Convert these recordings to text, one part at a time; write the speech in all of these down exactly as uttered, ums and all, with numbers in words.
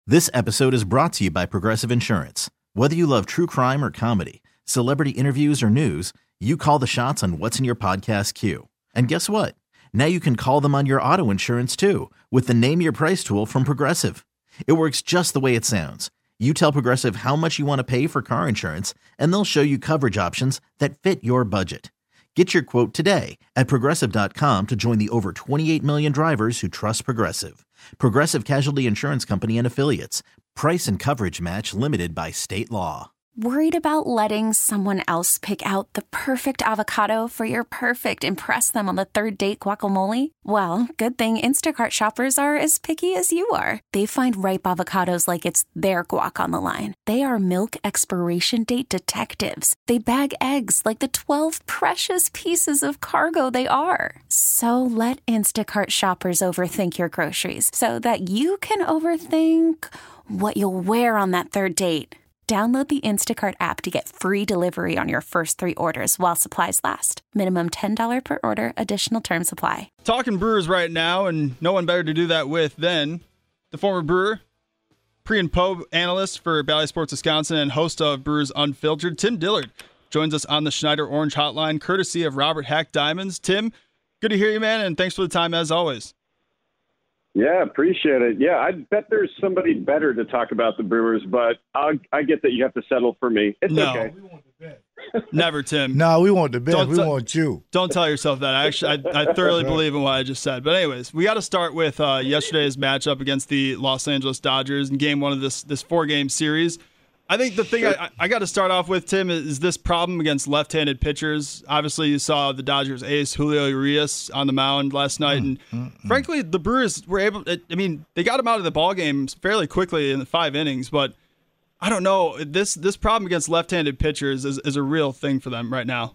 This episode is brought to you by Progressive Insurance. Whether you love true crime or comedy, celebrity interviews or news, you call the shots on what's in your podcast queue. And guess what? Now you can call them on your auto insurance too with the Name Your Price tool from Progressive. It works just the way it sounds. You tell Progressive how much you want to pay for car insurance, and they'll show you coverage options that fit your budget. Get your quote today at Progressive dot com to join the over twenty-eight million drivers who trust Progressive. Progressive Casualty Insurance Company and Affiliates. Price and coverage match limited by state law. Worried about letting someone else pick out the perfect avocado for your perfect impress them on the third date guacamole? Well, good thing Instacart shoppers are as picky as you are. They find ripe avocados like it's their guac on the line. They are milk expiration date detectives. They bag eggs like the twelve precious pieces of cargo they are. So let Instacart shoppers overthink your groceries so that you can overthink what you'll wear on that third date. Download the Instacart app to get free delivery on your first three orders while supplies last. Minimum ten dollars per order. Additional terms apply. Talking Brewers right now, and no one better to do that with than the former Brewer, pre and po analyst for Bally Sports Wisconsin and host of Brewers Unfiltered, Tim Dillard, joins us on the Schneider Orange Hotline, courtesy of Robert Hack Diamonds. Tim, good to hear you, man, and thanks for the time as always. Yeah, appreciate it. Yeah, I bet there's somebody better to talk about the Brewers, but I'll, I get that you have to settle for me. It's no. okay. We want the best. Never, Tim. No, we want the best. Don't we t- want you. Don't tell yourself that. I actually, I, I thoroughly believe in what I just said. But anyways, we got to start with uh, yesterday's matchup against the Los Angeles Dodgers in game one of this this four-game series. I think the thing I, I got to start off with, Tim, is this problem against left-handed pitchers. Obviously, you saw the Dodgers ace Julio Urias on the mound last night, and mm-hmm. frankly, the Brewers were able. I mean, they got him out of the ballgame fairly quickly in the five innings, but I don't know. This this problem against left-handed pitchers is, is a real thing for them right now.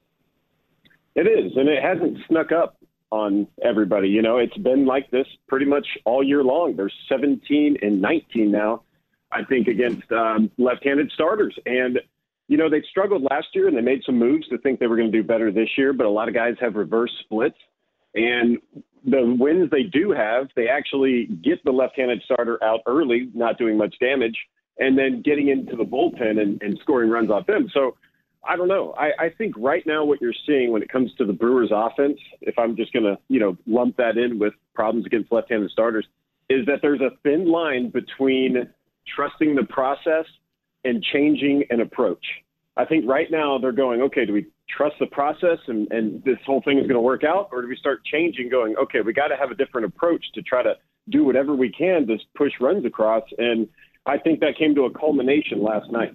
It is, and it hasn't snuck up on everybody. You know, it's been like this pretty much all year long. There's seventeen and nineteen now, I think, against um, left-handed starters. And, you know, they struggled last year and they made some moves to think they were going to do better this year, but a lot of guys have reverse splits. And the wins they do have, they actually get the left-handed starter out early, not doing much damage, and then getting into the bullpen and, and scoring runs off them. So I don't know. I, I think right now what you're seeing when it comes to the Brewers offense, if I'm just going to, you know, lump that in with problems against left-handed starters, is that there's a thin line between trusting the process and changing an approach. I think right now they're going, okay, do we trust the process and, and this whole thing is going to work out? Or do we start changing, going, okay, we got to have a different approach to try to do whatever we can to push runs across? And I think that came to a culmination last night.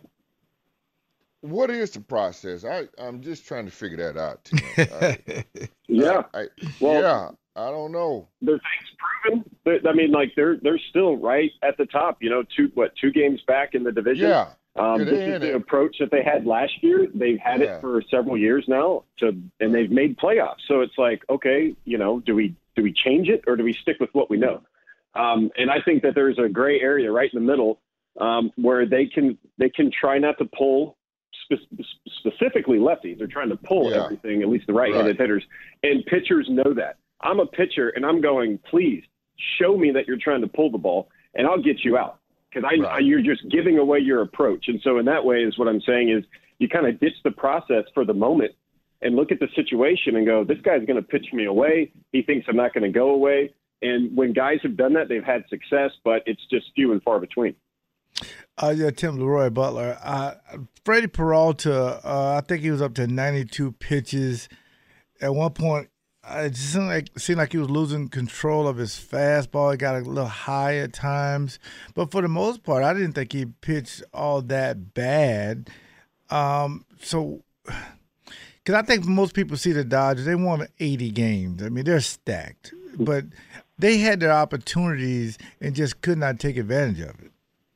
What is the process? I, I'm just trying to figure that out, Tim. I, yeah. I, well, yeah, I don't know. Their things proven. I mean, like they're they're still right at the top. You know, two what two games back in the division. Yeah. Um, yeah this is the it. approach that they had last year. They've had yeah. it for several years now, to and they've made playoffs. So it's like, okay, you know, do we do we change it or do we stick with what we know? Um, and I think that there's a gray area right in the middle um, where they can they can try not to pull. Specifically lefties. They're trying to pull yeah. everything, at least the right-handed right. hitters. And pitchers know that. I'm a pitcher, and I'm going, please show me that you're trying to pull the ball, and I'll get you out. Because I, right. I, you're just giving away your approach. And so in that way is what I'm saying is you kind of ditch the process for the moment and look at the situation and go, this guy's going to pitch me away. He thinks I'm not going to go away. And when guys have done that, they've had success, but it's just few and far between. Uh, yeah, Tim Leroy Butler. Uh, Freddie Peralta, uh, I think he was up to ninety-two pitches. At one point, it just seemed like, seemed like he was losing control of his fastball. He got a little high at times. But for the most part, I didn't think he pitched all that bad. Um, so, because I think most people see the Dodgers, they won eighty games. I mean, they're stacked. But they had their opportunities and just could not take advantage of it.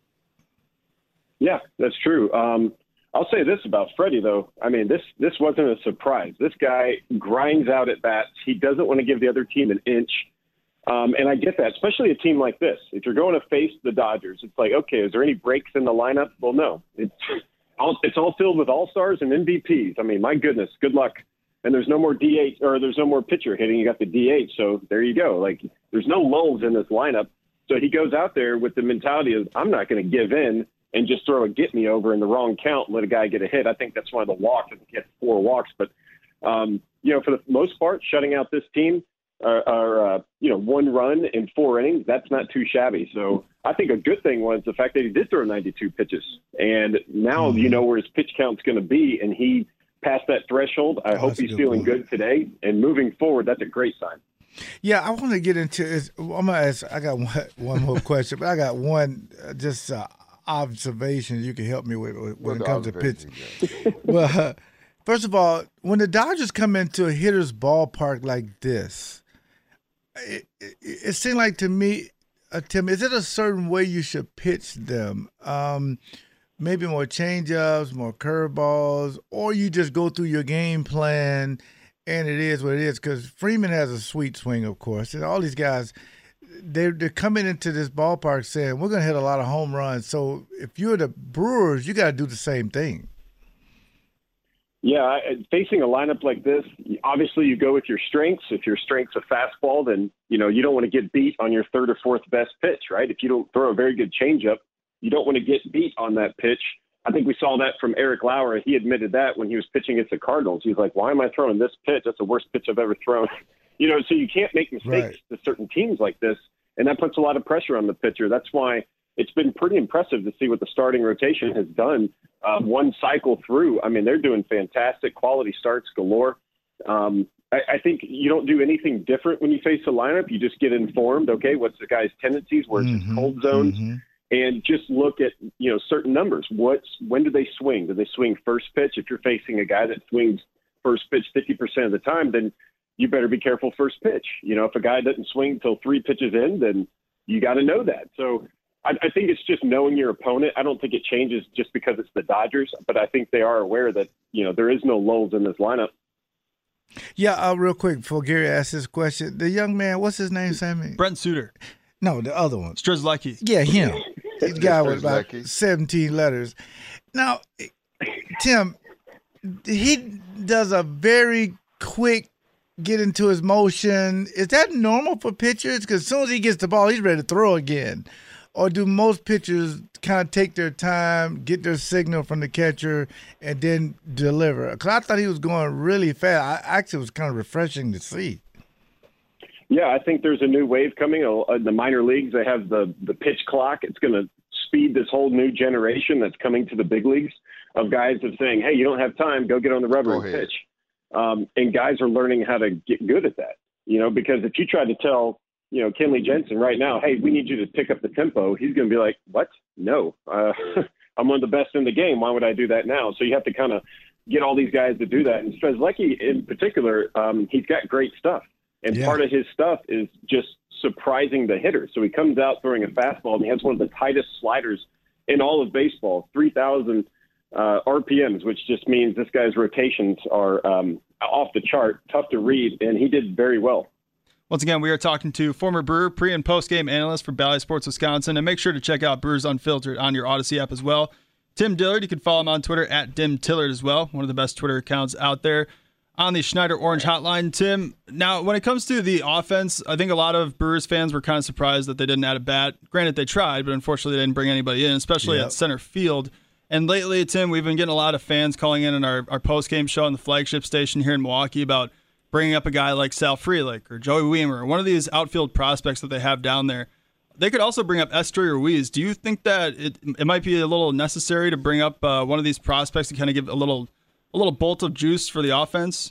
Yeah, that's true. Um, I'll say this about Freddie, though. I mean, this this wasn't a surprise. This guy grinds out at bats. He doesn't want to give the other team an inch. Um, and I get that, especially a team like this. If you're going to face the Dodgers, it's like, okay, is there any breaks in the lineup? Well, no. It's all, it's all filled with all-stars and M V Ps. I mean, my goodness, good luck. And there's no more D H, or there's no more pitcher hitting. You got the D H, so there you go. Like, there's no lulls in this lineup. So he goes out there with the mentality of, I'm not going to give in and just throw a get me over in the wrong count and let a guy get a hit. I think that's one of the walks. I think he had four walks. But, um, you know, for the most part, shutting out this team are, are uh, you know, one run in four innings, that's not too shabby. So I think a good thing was the fact that he did throw ninety-two pitches. And now mm-hmm. you know where his pitch count's going to be, and he passed that threshold. I oh, hope he's feeling point. good today. And moving forward, that's a great sign. Yeah, I want to get into it. I'm going to ask, I got one, one more question, but I got one uh, just uh, observation you can help me with when what it comes to pitching. Well, uh, first of all, when the Dodgers come into a hitter's ballpark like this, it, it, it seemed like to me, uh, Tim, is it a certain way you should pitch them? Um, maybe more changeups, more curveballs, or you just go through your game plan and it is what it is? Because Freeman has a sweet swing, of course, and all these guys, they're, they're coming into this ballpark saying, we're going to hit a lot of home runs. So if you're the Brewers, you got to do the same thing. Yeah, facing a lineup like this, obviously you go with your strengths. If your strength's a fastball, then, you know, you don't want to get beat on your third or fourth best pitch, right? If you don't throw a very good changeup, you don't want to get beat on that pitch. I think we saw that from Eric Lauer. He admitted that when he was pitching against the Cardinals. He was like, why am I throwing this pitch? That's the worst pitch I've ever thrown. You know, so you can't make mistakes right. to certain teams like this, and that puts a lot of pressure on the pitcher. That's why it's been pretty impressive to see what the starting rotation has done uh, one cycle through. I mean, they're doing fantastic quality starts galore. Um, I, I think you don't do anything different when you face a lineup. You just get informed, okay, what's the guy's tendencies, where's mm-hmm, his cold zones, mm-hmm. and just look at, you know, certain numbers. What's when do they swing? Do they swing first pitch? If you're facing a guy that swings first pitch fifty percent of the time, then you better be careful first pitch. You know, if a guy doesn't swing until three pitches in, then you got to know that. So I, I think it's just knowing your opponent. I don't think it changes just because it's the Dodgers, but I think they are aware that, you know, there is no lulls in this lineup. Yeah, uh, real quick before Gary asks this question, the young man, what's his name, Sammy? Brent Suter. No, the other one. Strzelecki. Yeah, him. The guy with about seventeen letters. Now, Tim, he does a very quick get into his motion. Is that normal for pitchers? Because as soon as he gets the ball, he's ready to throw again. Or do most pitchers kind of take their time, get their signal from the catcher, and then deliver? Because I thought he was going really fast. I actually was kind of refreshing to see. Yeah, I think there's a new wave coming. In the minor leagues, they have the, the pitch clock. It's going to speed this whole new generation that's coming to the big leagues of guys of saying, hey, you don't have time, go get on the rubber and pitch. Um, and guys are learning how to get good at that, you know, because if you tried to tell, you know, Kenley Jensen right now, hey, we need you to pick up the tempo, he's going to be like, what? No, uh, I'm one of the best in the game. Why would I do that now? So you have to kind of get all these guys to do that. And Strzelecki in particular, um, he's got great stuff. And yeah. part of his stuff is just surprising the hitter. So he comes out throwing a fastball, and he has one of the tightest sliders in all of baseball, three thousand uh, R P Ms, which just means this guy's rotations are um, off the chart, tough to read, and he did very well. Once again, we are talking to former Brewer pre- and post-game analyst for Bally Sports Wisconsin, and make sure to check out Brewers Unfiltered on your Odyssey app as well. Tim Dillard, you can follow him on Twitter at Dim Tillard as well, one of the best Twitter accounts out there. On the Schneider Orange Hotline, Tim, now when it comes to the offense, I think a lot of Brewers fans were kind of surprised that they didn't add a bat. Granted, they tried, but unfortunately they didn't bring anybody in, especially yep. at center field. And lately, Tim, we've been getting a lot of fans calling in on our, our post-game show on the flagship station here in Milwaukee about bringing up a guy like Sal Frelick or Joey Wiemer, or one of these outfield prospects that they have down there. They could also bring up Esteury Ruiz. Do you think that it it might be a little necessary to bring up uh, one of these prospects to kind of give a little a little bolt of juice for the offense?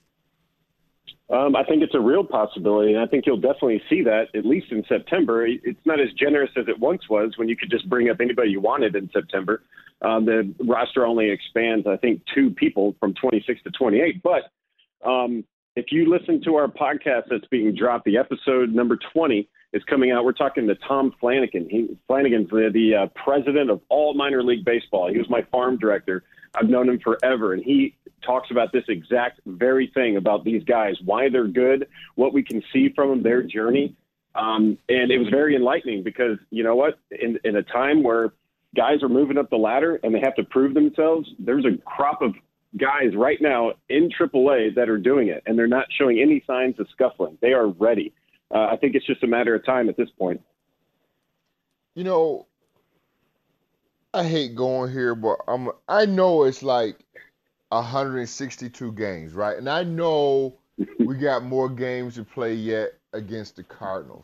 Um, I think it's a real possibility, and I think you'll definitely see that, at least in September. It's not as generous as it once was when you could just bring up anybody you wanted in September. Um, the roster only expands, I think, two people from twenty-six to twenty-eight. But um, if you listen to our podcast that's being dropped, the episode number twenty is coming out. We're talking to Tom Flanagan. He, Flanagan's the, the uh, president of all minor league baseball. He was my farm director. I've known him forever, and he talks about this exact very thing about these guys, why they're good, what we can see from them, their journey. Um, and it was very enlightening because, you know what, in, in a time where guys are moving up the ladder and they have to prove themselves, there's a crop of guys right now in triple A that are doing it, and they're not showing any signs of scuffling. They are ready. Uh, I think it's just a matter of time at this point. you know, I hate going here, but I'm I know it's like one hundred sixty-two games, right? And I know we got more games to play yet against the Cardinals.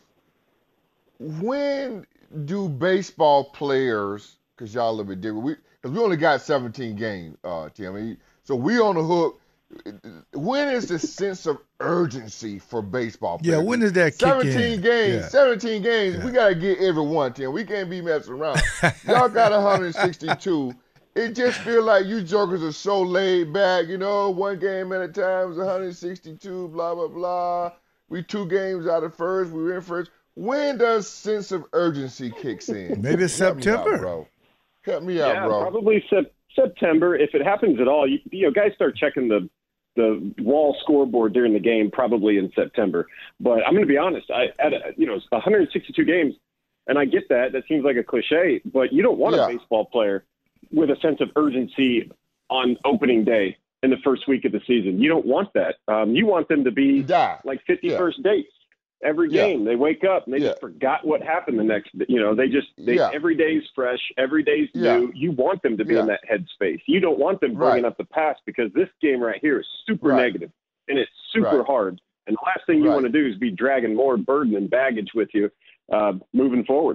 When do baseball players, because y'all a little bit different, we because we only got seventeen games, uh, Tim. So we on the hook. When is the sense of urgency for baseball players? Yeah, when does that kick in? seventeen games, Yeah. seventeen games. Yeah. We got to get every one, Tim. We can't be messing around. Y'all got one hundred sixty-two. It just feels like you jokers are so laid back, you know, one game at a time is one hundred sixty-two, blah, blah, blah. We two games out of first. We were in first. When does sense of urgency kicks in? Maybe it's Help me out, September. bro. Help me out, yeah, bro. probably sep- September. If it happens at all, you, you know, guys start checking the the wall scoreboard during the game probably in September. But I'm going to be honest. I at a, you know one hundred sixty-two games, and I get that. That seems like a cliche, but you don't want Yeah. a baseball player with a sense of urgency on opening day in the first week of the season. You don't want that. Um, you want them to be Die. like fifty-first dates every Yeah. game. They wake up and they Yeah. just forgot what happened the next. You know, they just they, Yeah. every day's fresh, every day's Yeah. new. You want them to be Yeah. in that headspace. You don't want them bringing Right. up the past, because this game right here is super Right. negative and it's super Right. hard. And the last thing you Right. want to do is be dragging more burden and baggage with you uh, moving forward.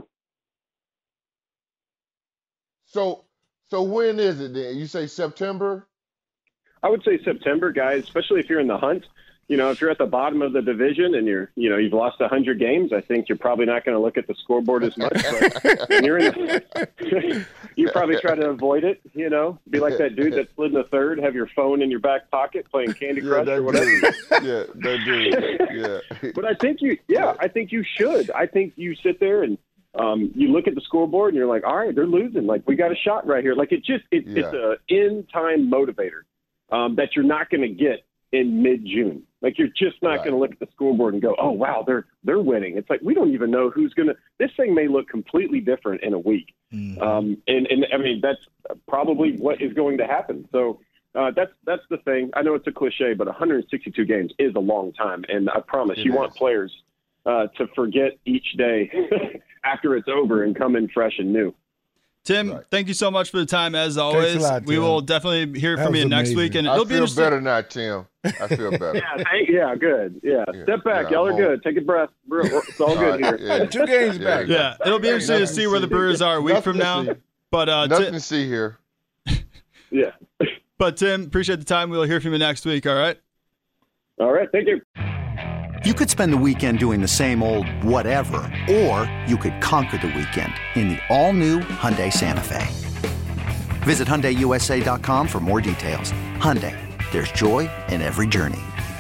So, so when is it then? You say September? I would say September, guys, especially if you're in the hunt. You know, if you're at the bottom of the division and you're, you know, you've lost one hundred games, I think you're probably not going to look at the scoreboard as much. But when you're in the, you probably try to avoid it, you know, be like that dude that slid in the third, have your phone in your back pocket playing Candy Yeah, Crush that or whatever. dude. Yeah, that dude. Yeah. But I think you, yeah, I think you should. I think you sit there and um, you look at the scoreboard and you're like, all right, they're losing. Like, we got a shot right here. Like, it just, it, Yeah. it's a in-time motivator um, that you're not going to get in mid-June. Like, you're just not Right. going to look at the scoreboard and go, oh, wow, they're they're winning. It's like, we don't even know who's going to – this thing may look completely different in a week. Mhm. Um, and, and, I mean, that's probably what is going to happen. So uh, that's that's the thing. I know it's a cliche, but one hundred sixty-two games is a long time. And I promise It you is. want players uh, to forget each day after it's over and come in fresh and new. Tim, Right. thank you so much for the time, as always. a lot, we Tim. will definitely hear That from was you next amazing. week. And I it'll be feel interesting. better now, Tim. I feel better. Yeah, thank, yeah, good. Yeah. Yeah, Step back. yeah, Y'all are I'm good. Take a breath. We're- we're- It's all All good right, here. yeah. Two games Yeah, back. Yeah, it'll be interesting to Nothing see to where the see. Brewers are a week Nothing from to now. see. But uh, Nothing Ti- to see here. Yeah. but Tim, appreciate the time. We'll hear from you next week. All right. All right. Thank you. You could spend the weekend doing the same old whatever, or you could conquer the weekend in the all-new Hyundai Santa Fe. Visit Hyundai U S A dot com for more details. Hyundai, there's joy in every journey.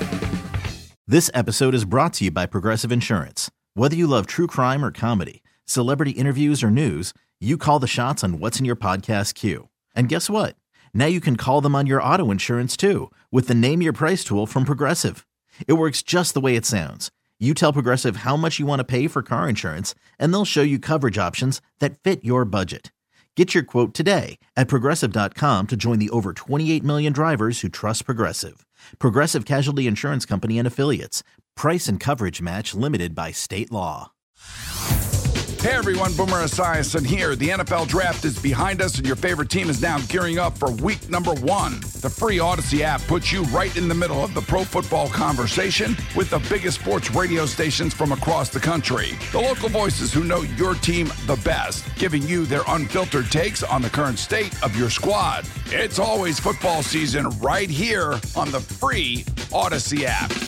This episode is brought to you by Progressive Insurance. Whether you love true crime or comedy, celebrity interviews or news, you call the shots on what's in your podcast queue. And guess what? Now you can call them on your auto insurance too with the Name Your Price tool from Progressive. It works just the way it sounds. You tell Progressive how much you want to pay for car insurance, and they'll show you coverage options that fit your budget. Get your quote today at Progressive dot com to join the over twenty-eight million drivers who trust Progressive. Progressive Casualty Insurance Company and Affiliates. Price and coverage match limited by state law. Hey everyone, Boomer Esiason here. The N F L Draft is behind us and your favorite team is now gearing up for week number one. The free Odyssey app puts you right in the middle of the pro football conversation with the biggest sports radio stations from across the country. The local voices who know your team the best, giving you their unfiltered takes on the current state of your squad. It's always football season right here on the free Odyssey app.